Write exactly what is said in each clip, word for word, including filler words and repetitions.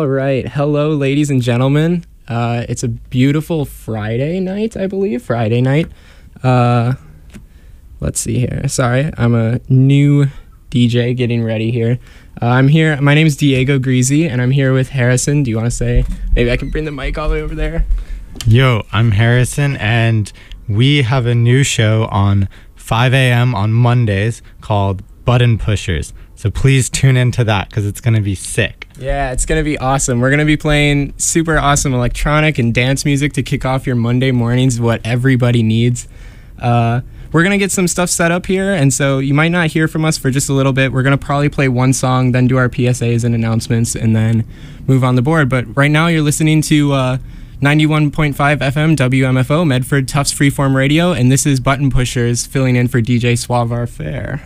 right. Hello, ladies and gentlemen. Uh, it's a beautiful Friday night, I believe. Friday night. Uh, let's see here. Sorry, I'm a new D J getting ready here. Uh, I'm here. My name is Diego Greasy, and I'm here with Harrison. Do you want to say? Maybe I can bring the mic all the way over there. Yo, I'm Harrison, and we have a new show on five a.m. on Mondays called Button Pushers. So please tune into that because it's going to be sick. Yeah, it's going to be awesome. We're going to be playing super awesome electronic and dance music to kick off your Monday mornings, what everybody needs. Uh, we're going to get some stuff set up here, and so you might not hear from us for just a little bit. We're going to probably play one song, then do our P S As and announcements, and then move on the board. But right now you're listening to uh, ninety-one point five F M W M F O, Medford Tufts Freeform Radio, and this is Button Pushers filling in for D J Suavar Fair.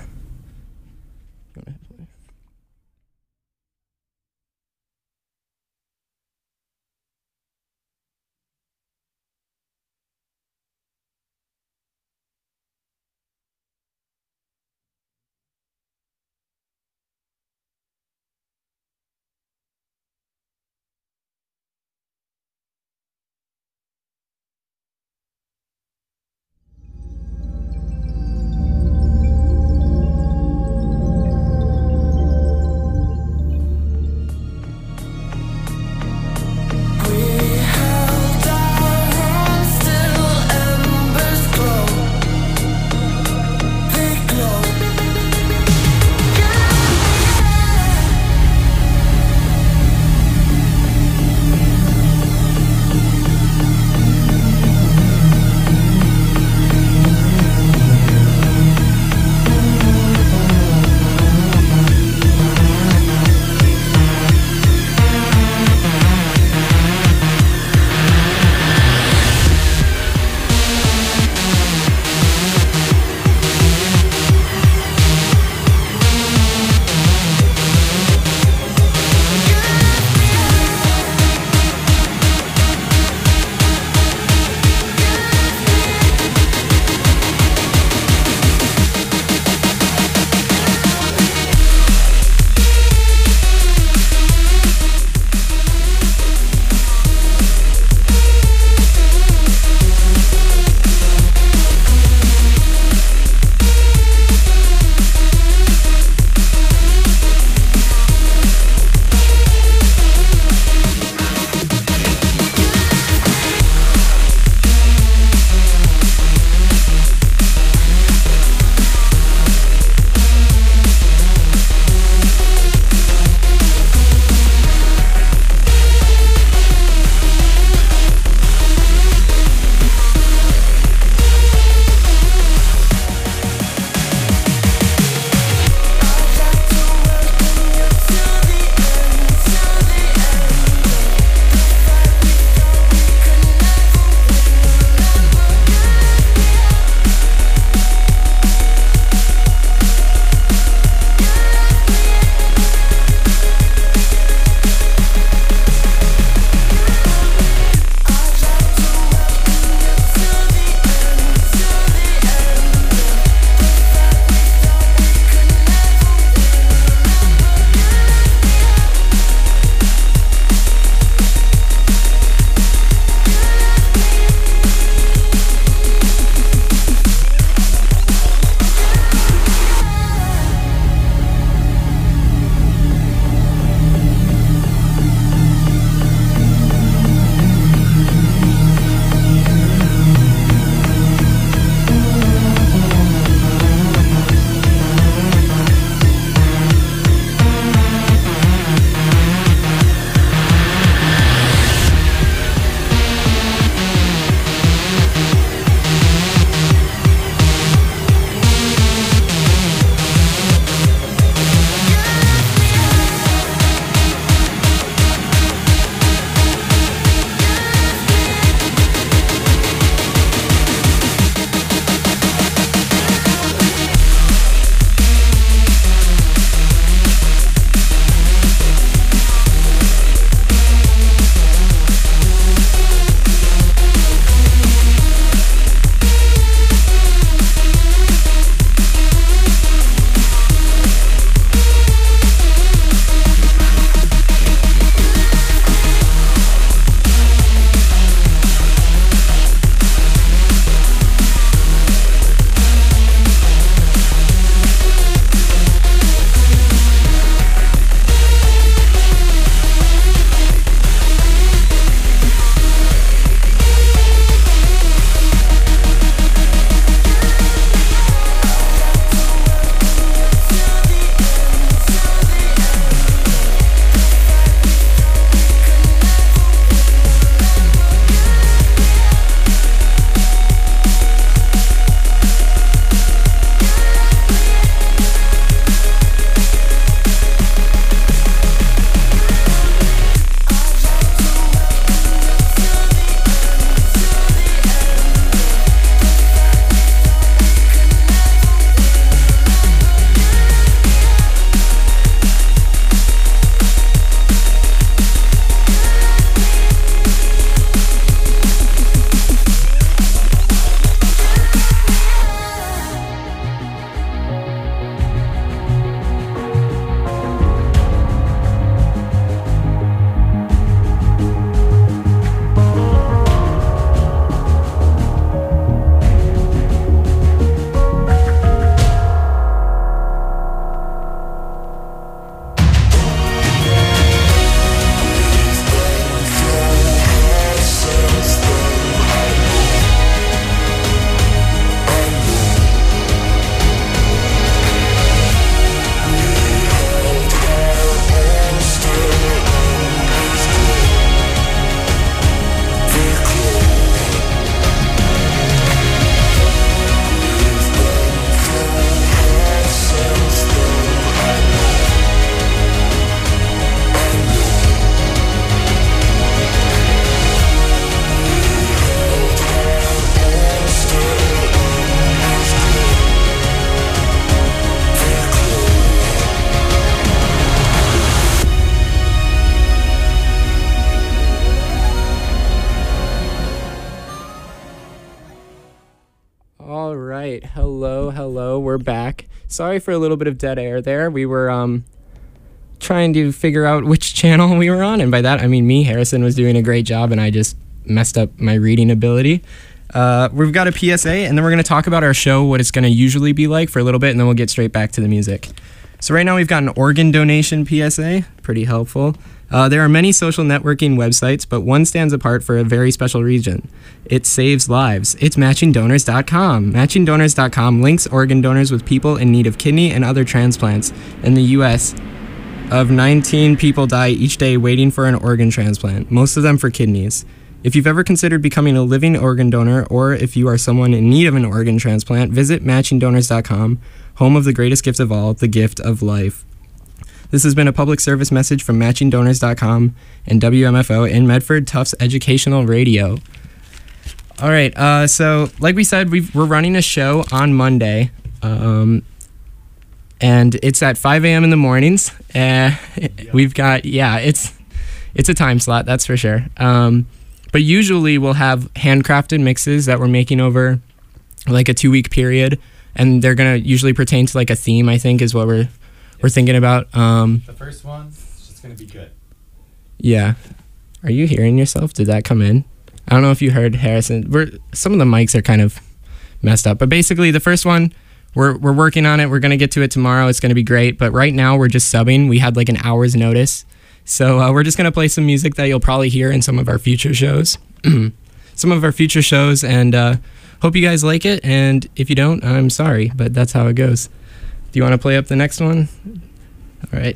All right. Hello, hello. We're back. Sorry for a little bit of dead air there. We were um trying to figure out which channel we were on, and by that I mean me. Harrison was doing a great job, and I just messed up my reading ability. Uh, we've got a P S A, and then we're going to talk about our show, what it's going to usually be like for a little bit, and then we'll get straight back to the music. So right now we've got an organ donation P S A, pretty helpful. Uh, there are many social networking websites, but one stands apart for a very special reason. It saves lives. It's matching donors dot com. matching donors dot com links organ donors with people in need of kidney and other transplants. In the U S, of nineteen people die each day waiting for an organ transplant, most of them for kidneys. If you've ever considered becoming a living organ donor, or if you are someone in need of an organ transplant, visit matching donors dot com, home of the greatest gift of all, the gift of life. This has been a public service message from matching donors dot com and W M F O in Medford Tufts Educational Radio. All right, uh, so like we said, we've, we're running a show on Monday, um, and it's at five a.m. in the mornings. Uh, we've got, yeah, it's it's a time slot, that's for sure. Um, but usually we'll have handcrafted mixes that we're making over like a two-week period, and they're gonna usually pertain to like a theme, I think, is what we're we're thinking about. Um, the first one is just gonna be good. Yeah. Are you hearing yourself? Did that come in? I don't know if you heard Harrison. We're some of the mics are kind of messed up, but basically the first one, we're we're working on it. We're gonna get to it tomorrow. It's gonna be great. But right now we're just subbing. We had like an hour's notice, so uh, we're just gonna play some music that you'll probably hear in some of our future shows, some of our future shows, and uh, hope you guys like it. And if you don't, I'm sorry, but that's how it goes. Do you want to play up the next one? All right.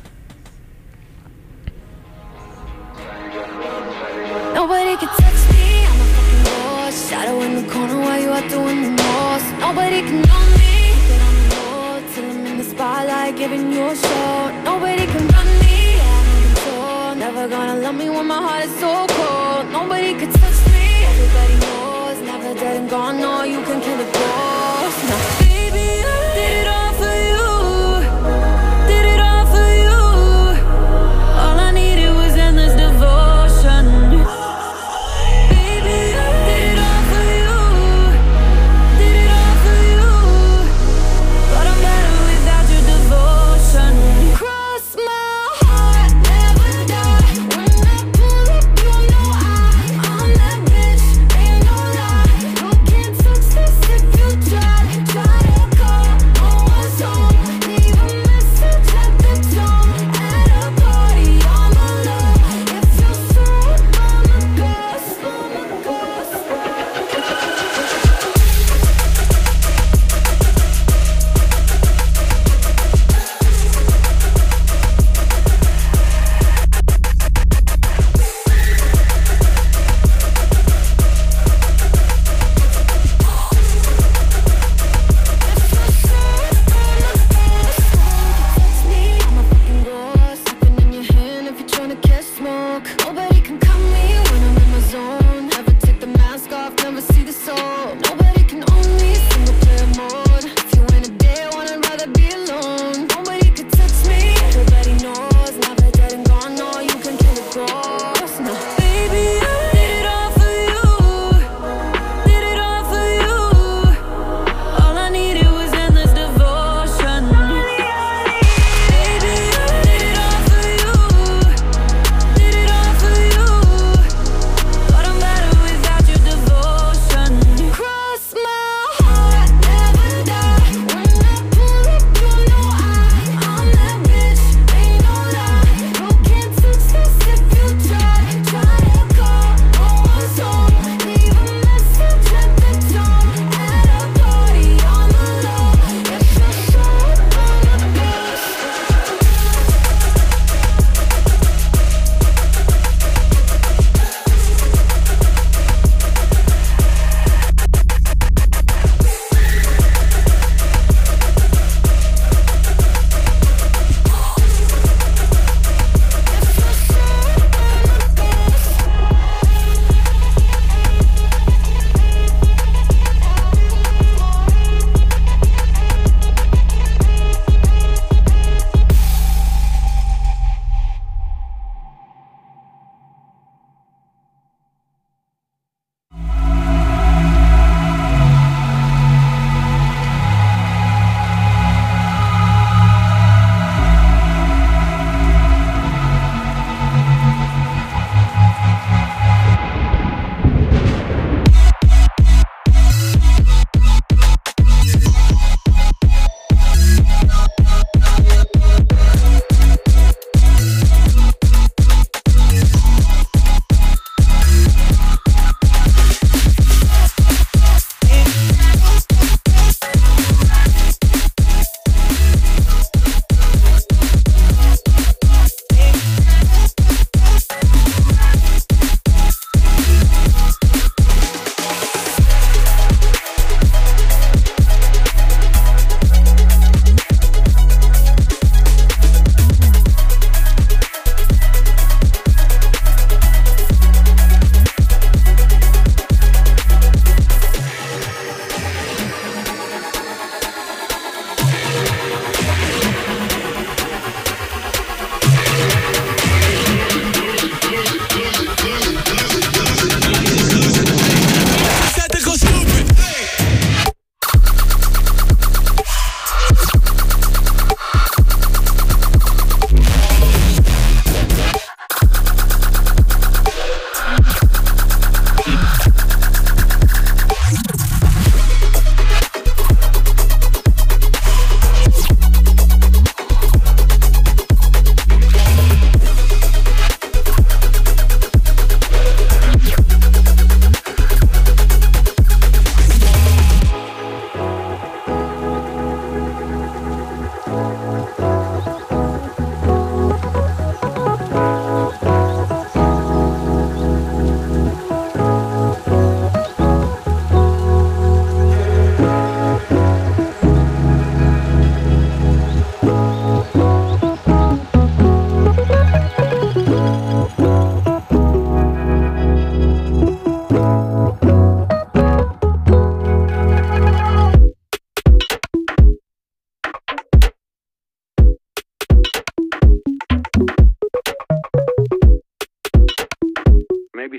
Nobody can touch me, I'm a fucking boss. Shadow in the corner while you out doing the most. Nobody can know me. Get on the road till I'm in the spotlight, giving you a show. Nobody can run me, yeah, I'm in control. Never gonna love me when my heart is so cold. Nobody can touch me, everybody knows. Never dead and gone, no, you can kill the ghost. No, baby, I did it all for you. Did it all for you. All I needed was endless devotion. Can't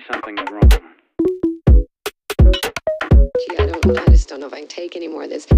something is wrong. Gee, I don't, I just don't know if I can take any more of this.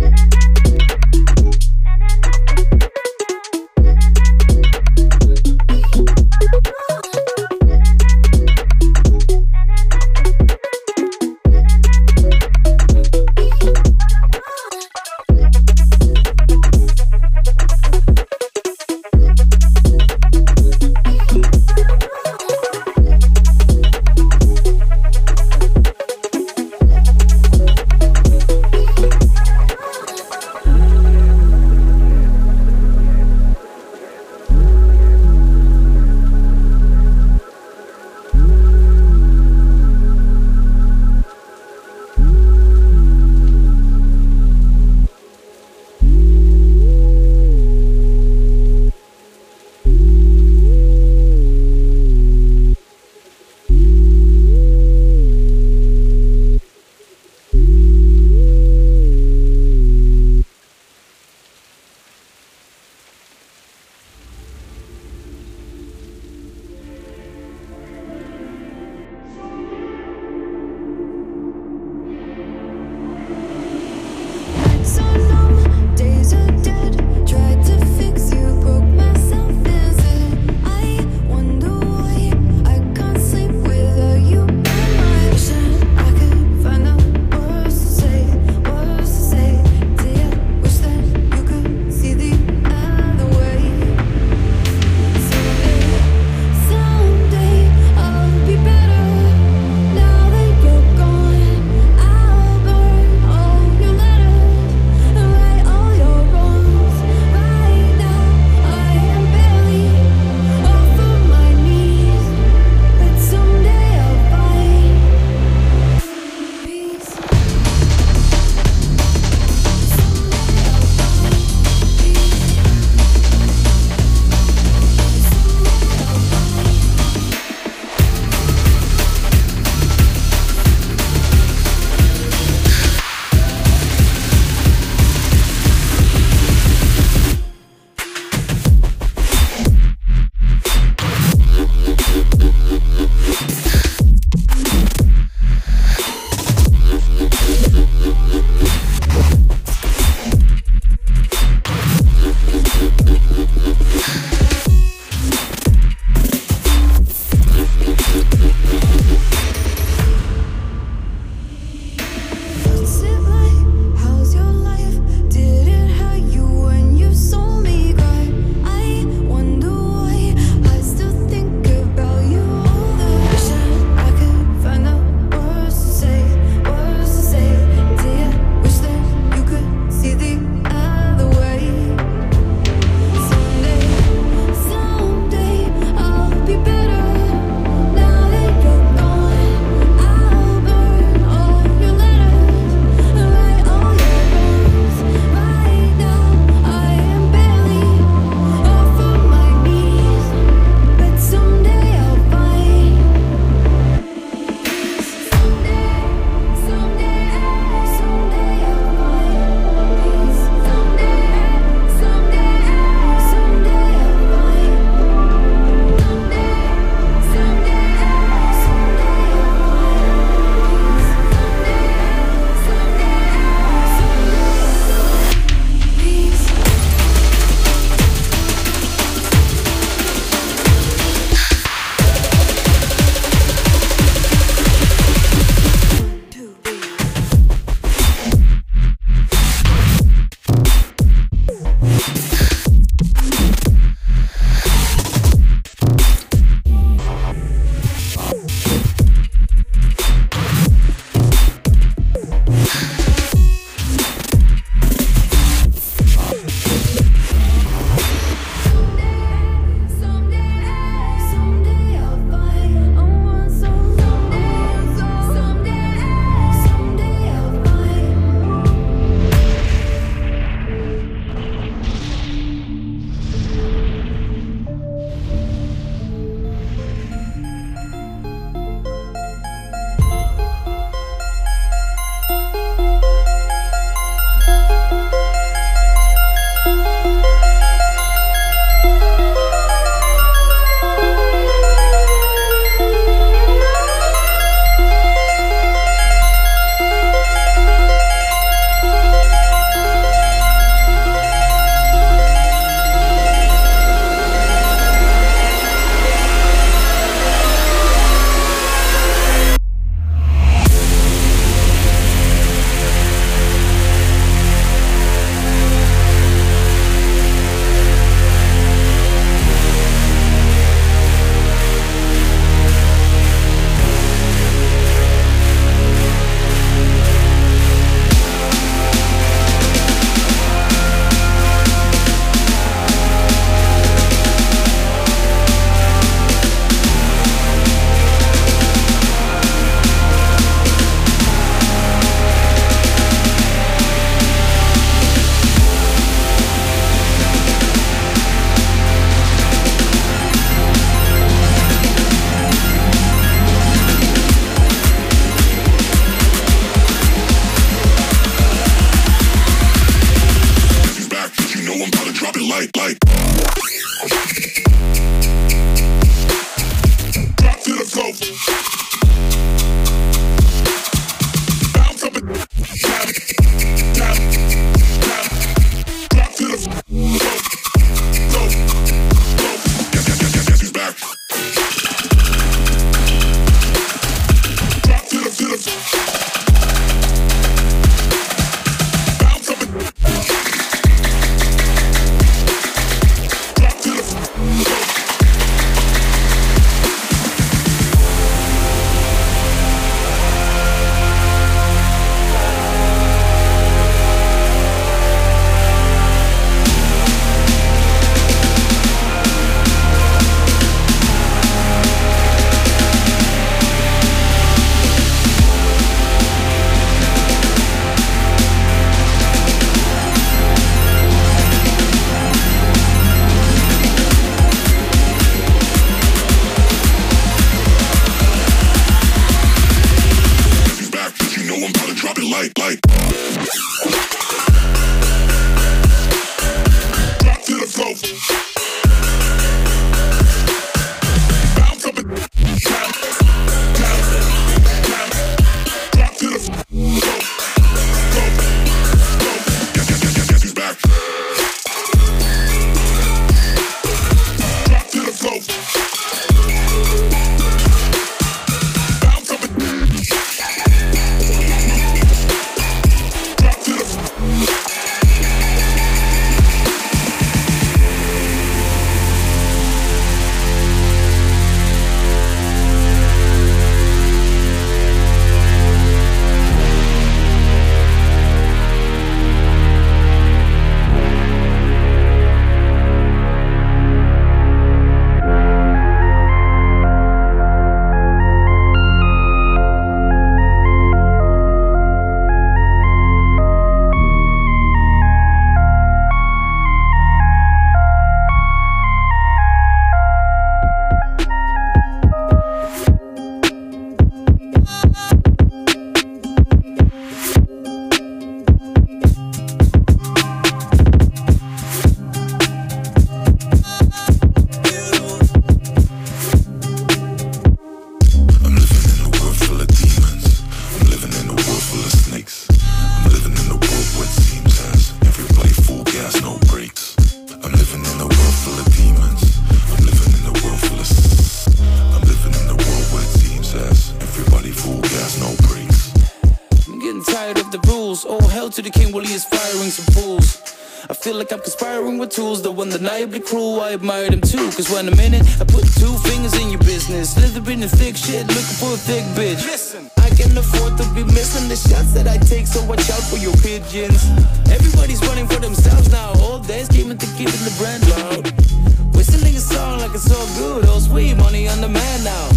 To the king while he is firing some fools. I feel like I'm conspiring with tools that were undeniably cruel. I admire them too, cause when a minute I put two fingers in your business, slithering in thick shit, looking for a thick bitch. Listen, I can afford to be missing the shots that I take, so watch out for your pigeons. Everybody's running for themselves now, all day scheming to keeping the brand loud. Whistling a song like it's all good, all sweet, money on the man now.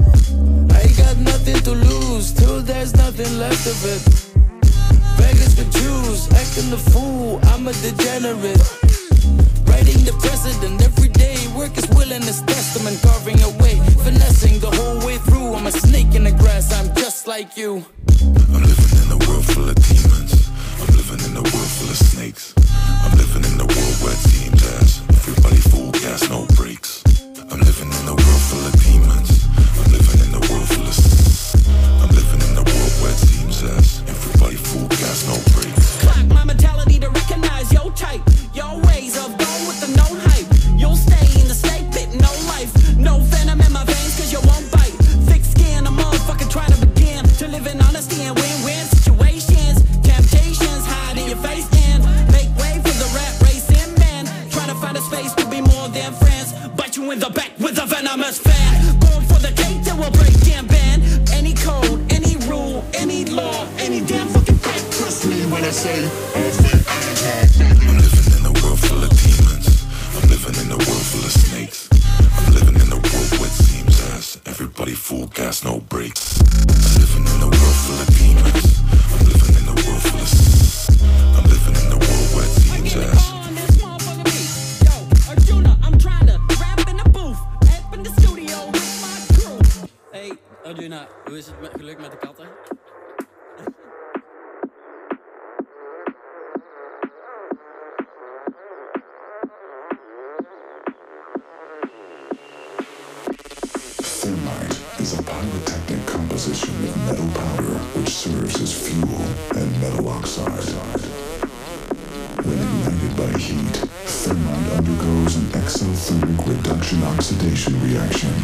I ain't got nothing to lose, till there's nothing left of it. Beggars for Jews, acting the fool, I'm a degenerate. Writing the precedent every day, work is will and it's testament, carving away, finessing the whole way through. I'm a snake in the grass, I'm just like you. I'm living in a world full of demons. I'm living in a world full of snakes. I'm living in a world where it seems as everybody full gas, no brakes. I'm living in a world full of demons. I'm living in a world full of I'm living in a world where it seems as everybody full gas, no brakes. Clock my mentality to recognize your type, your ways of going with the known hype. You'll stay in the snake pit, no life, no venom in my veins, cause you won't bite. Thick skin, a motherfucker trying to begin to live in honesty and win-win situations. Temptations hide in your face and make way for the rat racing man. Try to find a space to be more than friends, bite you in the back with a venomous fan. Going for the gate that will break damn band. Any code, any rule, any law, any damn fucking thing. Trust me when I say I'm living in a world full of demons. I'm living in a world full of snakes. I'm living in a world where it seems as everybody full gas, no brakes. I'm living in a world full of demons. I'm living in a world full of I'm living in a world where it seems as Yo, Arjuna, I'm trying to rap in the booth, up in the studio with my crew. Hey, Arjuna, hoe is het met geluk met de katten? Thermite is a pyrotechnic composition of metal powder which serves as fuel and metal oxide. When ignited by heat, thermite undergoes an exothermic reduction oxidation reaction.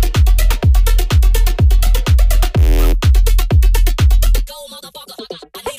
Go, motherfucker.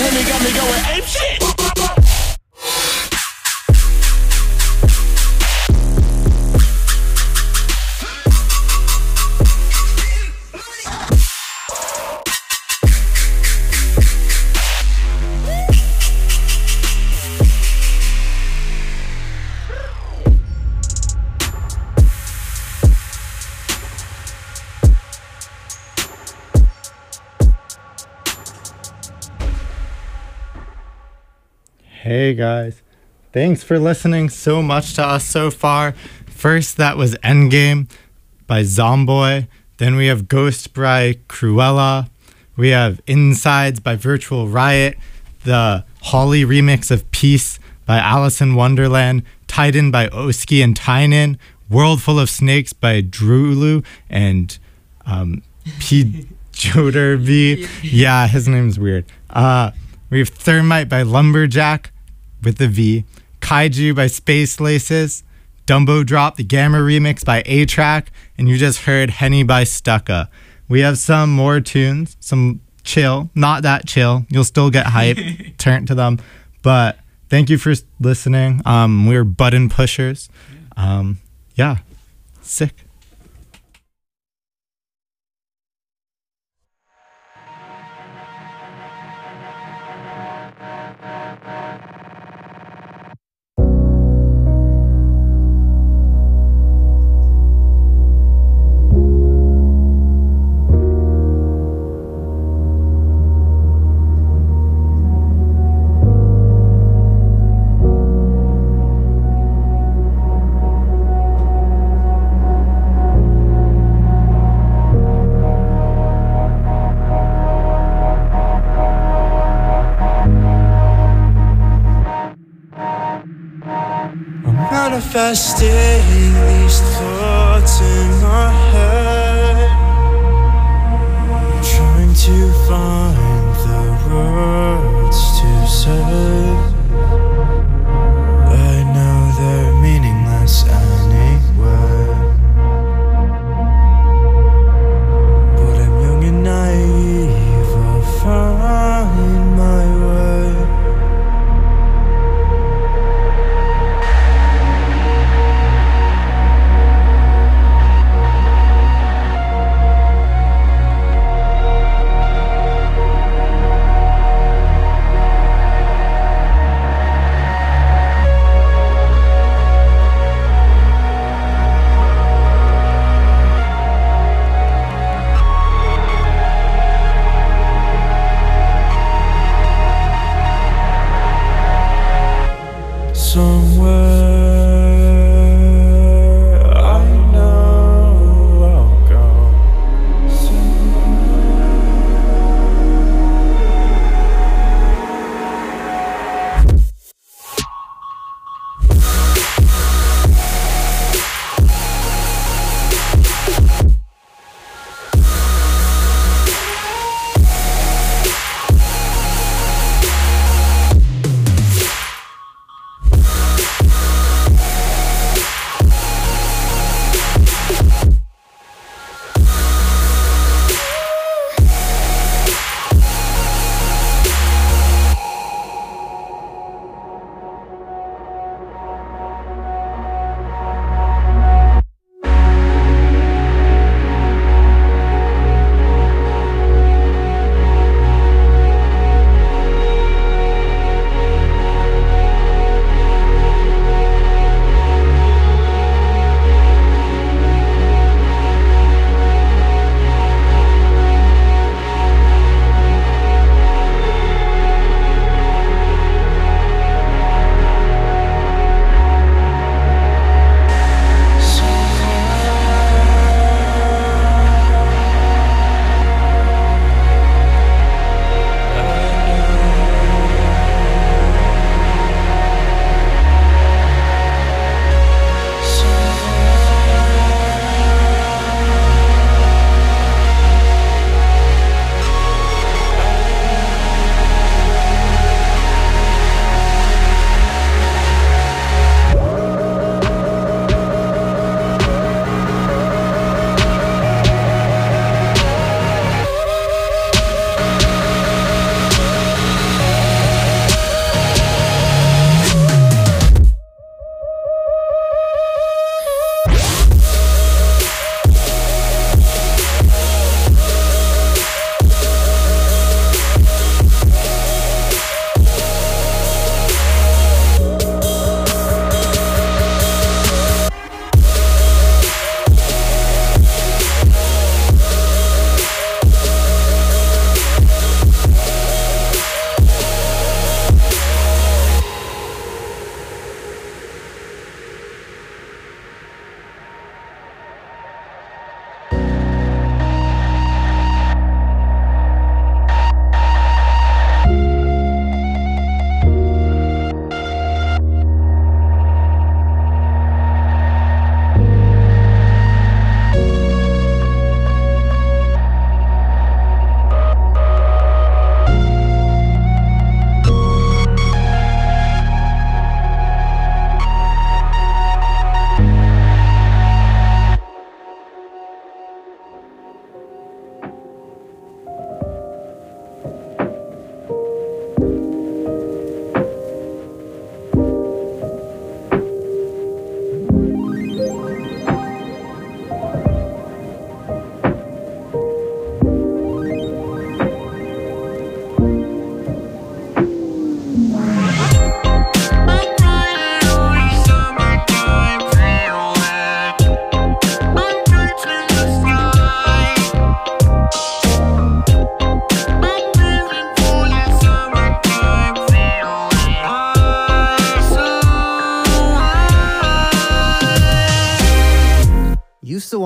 killing me, got me going ape shit. Hey guys, thanks for listening so much to us so far. First, that was Endgame by Zomboy. Then we have Ghost by Cruella. We have Insides by Virtual Riot. The Holly remix of Peace by Alice in Wonderland. Titan by Oski and Tynan. World Full of Snakes by Drulu and um, P. Joderby. Yeah, his name's weird. Uh, we have Thermite by Lumberjack with the V. Kaiju by Space Laces. Dumbo Drop, the Gamma remix by A-Track. And you just heard Henny by Stucca. We have some more tunes, some chill, not that chill. You'll still get hype. Turn to them. But thank you for listening. Um, we're Button Pushers. Um, yeah, sick. Manifesting these thoughts in my head, trying to find the words to say. I know they're meaningless anyway, but I'm young and naive. I'll find my way.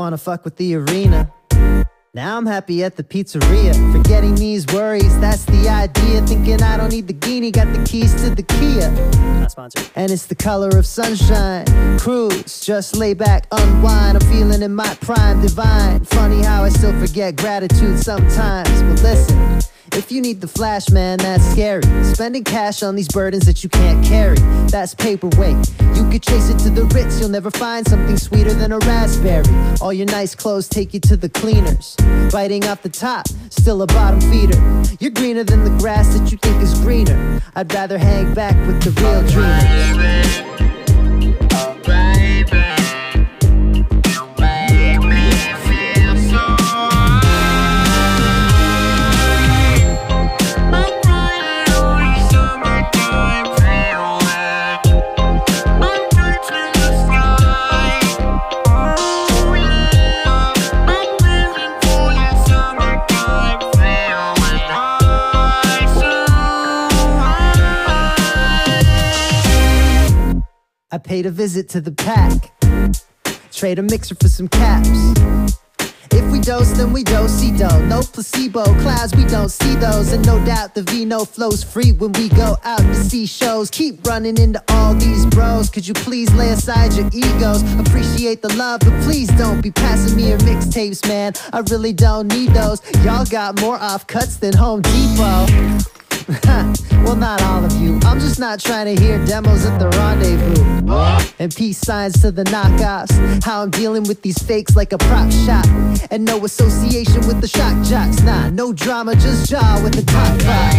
wanna fuck with the arena. Now I'm happy at the pizzeria, forgetting these worries, that's the idea. Thinking I don't need the guinea, got the keys to the Kia. Not sponsored. And it's the color of sunshine. Cruise, just lay back, unwind. I'm feeling in my prime, divine. Funny how I still forget gratitude sometimes. But listen, if you need the flash, man, that's scary. Spending cash on these burdens that you can't carry, that's paperweight. You could chase it to the Ritz, you'll never find something sweeter than a raspberry. All your nice clothes take you to the cleaners. Biting off the top, still a bottom feeder. You're greener than the grass that you think is greener. I'd rather hang back with the real dreamers. I paid a visit to the pack, trade a mixer for some caps. If we dose, then we do-si-do. No placebo, clouds, we don't see those. And no doubt the vino flows free when we go out to see shows. Keep running into all these bros. Could you please lay aside your egos? Appreciate the love, but please don't be passing me your mixtapes, man. I really don't need those. Y'all got more offcuts than Home Depot. Well, not all of you. I'm just not trying to hear demos at the rendezvous. And peace signs to the knockoffs. How I'm dealing with these fakes like a prop shop. And no association with the shock jocks. Nah, no drama, just jaw with the top box.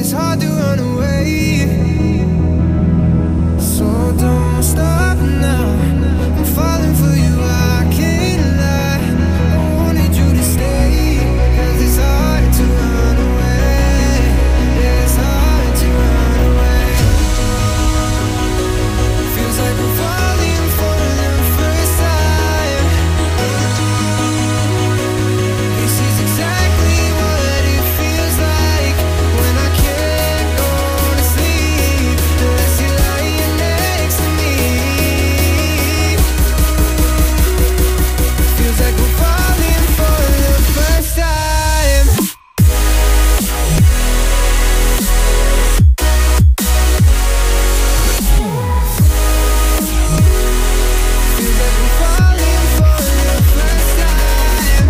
it's hard to run away. So don't stop now. I'm falling for you, I can't lie. I wanted you to stay, 'cause it's hard to run away. Yeah, it's hard to run away. Feels like we're falling for the first time. This is exactly what it feels like when I can't go to sleep unless you're lying next to me. Feels like we're falling for the first time. Feels like we're falling for the first time.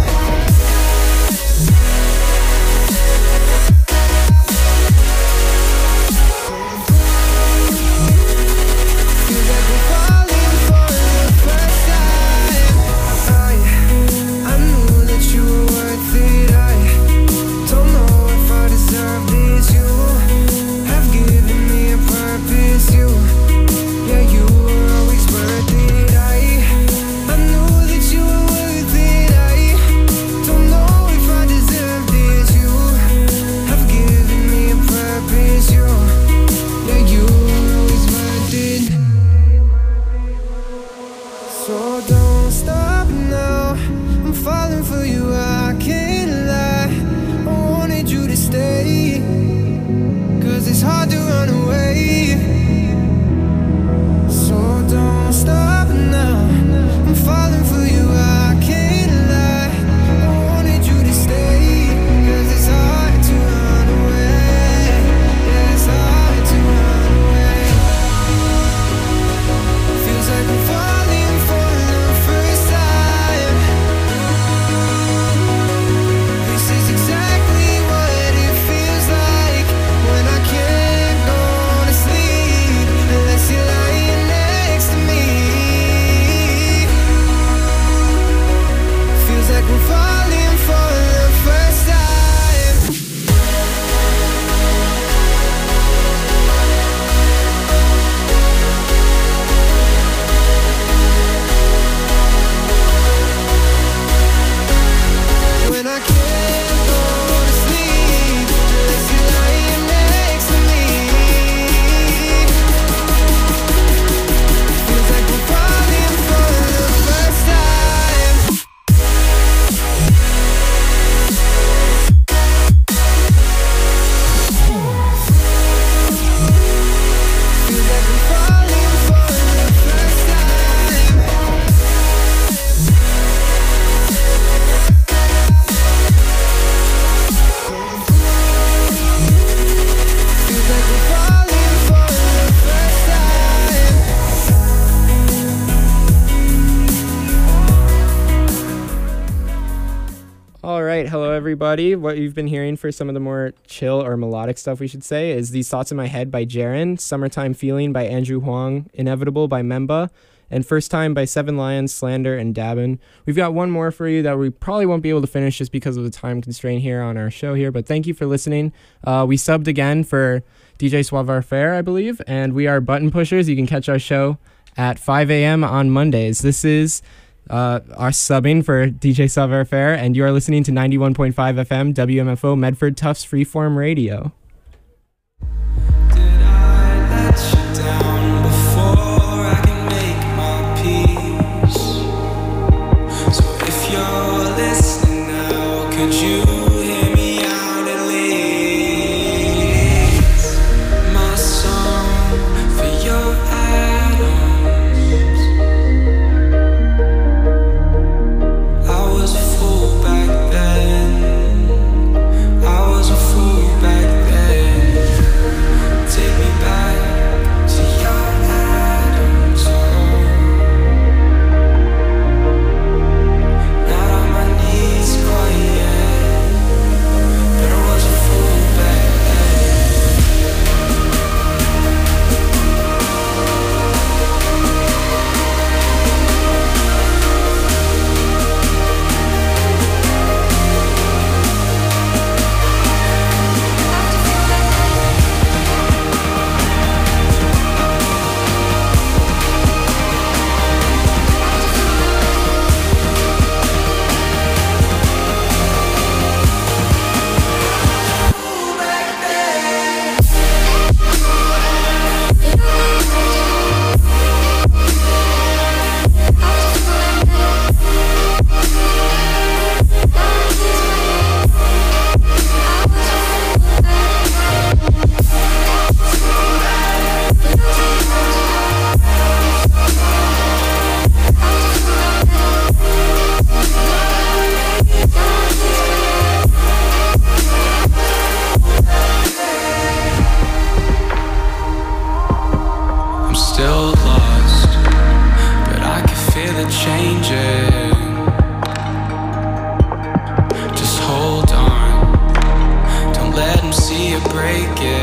Feels like we're falling for the first time. I, I knew that you were worth it. I don't know if I deserve this. You have given me a purpose. You, yeah, you were always worth it. I, I knew that you were worth it. I don't know if I deserve this. You have given me a purpose. You, yeah, you were always worth it. So don't stop now. I'm falling for you, I can't lie. I wanted you to stay, 'cause it's hard to run away. So don't stop now. I'm falling for you, I can't lie. I wanted you to stay, 'cause it's hard to run away. Yeah, it's hard to run away. Feels like I'm falling for the first time. This is exactly what it feels like when I can't go to sleep unless you're lying next to me. Feels like we're falling for the first time. When I can't go to sleep unless you're lying next to me. Feels like we're falling for the first time. Feels like we're falling for the first time. Feels like we're falling for the first time. All right, hello everybody. What you've been hearing for some of the more chill or melodic stuff, we should say, is These Thoughts in My Head by Jaren, Summertime Feeling by Andrew Huang, Inevitable by Memba, and First Time by Seven Lions, Slander, and Dabin. We've got one more for you that we probably won't be able to finish just because of the time constraint here on our show here, but thank you for listening. Uh, we subbed again for D J Savoir Faire, I believe, and we are Button Pushers. You can catch our show at five a.m. on Mondays. This is uh, our subbing for D J Savoir Faire, and you are listening to ninety-one point five F M W M F O Medford Tufts Freeform Radio. Did I let you down before I can make my peace? So if you're listening now, could you hear me out at least? My song for your atoms. I was a fool back then. I was a fool back then. break it.